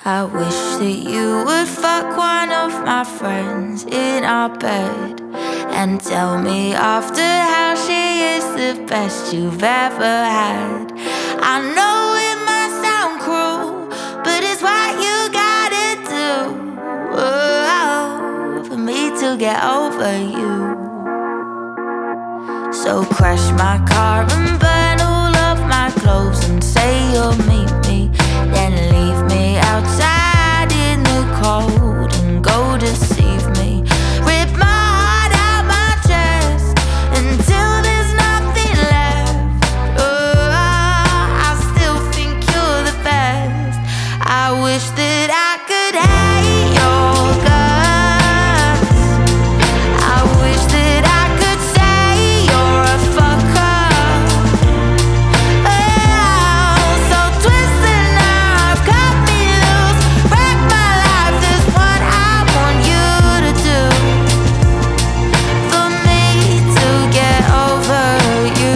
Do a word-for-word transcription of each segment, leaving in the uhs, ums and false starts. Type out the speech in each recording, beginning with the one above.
I wish that you would fuck one of my friends in our bed and tell me after how she is the best you've ever had. I know it might sound cruel, but it's what you gotta do, oh, for me to get over you. So crash my car and burn all of my clothes and say you'll meet me, then leave me outside in the cold and go deceive me. Rip my heart out my chest until there's nothing left. Oh, I still think you're the best. I wish that I could hate your guts. I wish that I could say you're a fucker. Oh, so twist the knife, cut me loose, wreck my life. That's what I want you to do, for me to get over you.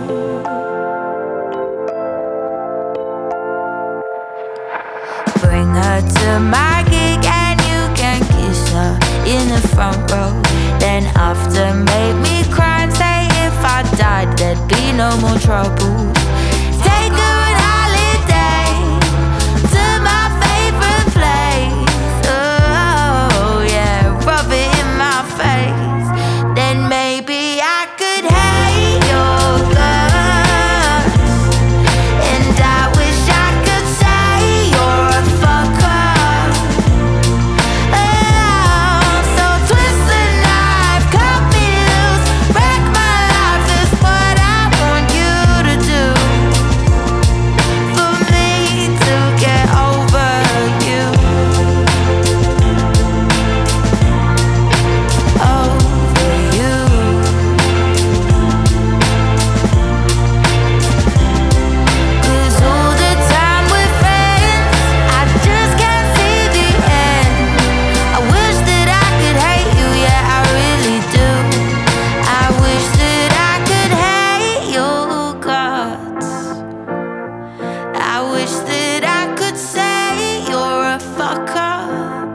Bring her to my gig and you can kiss her in the front row. Then after make me cry and say if I died there'd be no more trouble. Take her on holiday to my favorite place. Oh yeah, rub it in my face. Then maybe I could hate your guts. And I wish I could say you're a fucker. Oh, so twist the knife, cut me loose, wreck my life. That's what I want you to do, for me to get over you. Over you. 'Cause all the time we're friends, I just can't see the end. I wish that I could hate you, yeah, I really do. I wish that I could hate your guts. I wish that I could say you're a fuck up.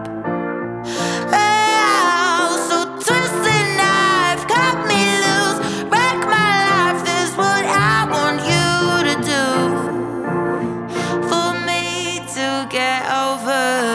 Oh, so twist the knife, cut me loose, wreck my life. That's what I want you to do, for me to get over